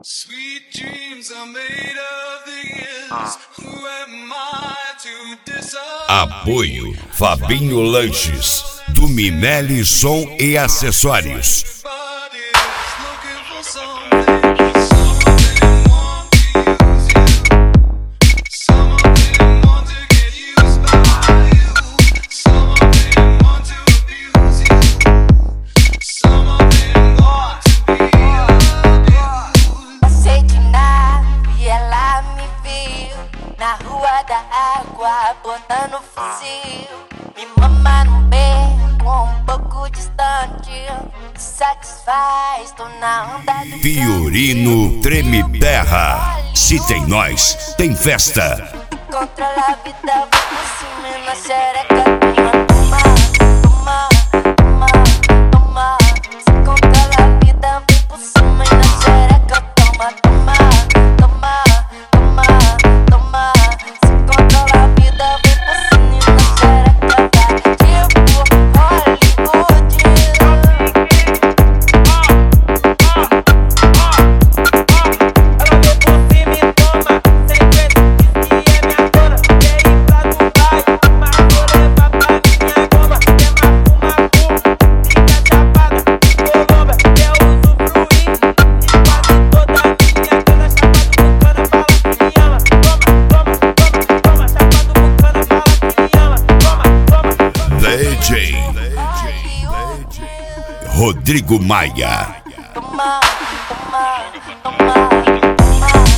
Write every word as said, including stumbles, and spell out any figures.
Sweet dreams are made of these. Who am I to disagree? Apoio Fabinho Lanches, do Minelli Som e Acessórios. Everybody's looking for something. Some of them want to use you. Some of them want to get used by you. Some of them want to abuse you. Some of them want to be abused. Passei de nave e ela me viu na rua da água, botando fuzil. Me mama no beco, um pouco distante. Satisfaz, tô na onda do Fiorino Treme Terra. Se tem nós, tem festa. controla a vida, vou por cima e na xereca. Toma, toma, toma, toma, toma. Se controla a vida, vou por cima e na xereca. Toma, toma, toma, toma, toma. Se controla a vida, vou por cima e na xereca. Vai tipo Hollywood. Ela vem por cima e toma, sem preço, diz que é minha dona. Quer ir pra Dubai, mas vou levar pra minha goma. Quer macu, macu, fica chapada, colomba. Quer usufruir de quase toda a minha grana. Chapado bucana, fala que me ama. Toma, toma, toma, toma. Chapado bucana, fala que me ama. Toma, toma, toma. D J Rodrigo Maia. Toma, toma, toma, toma.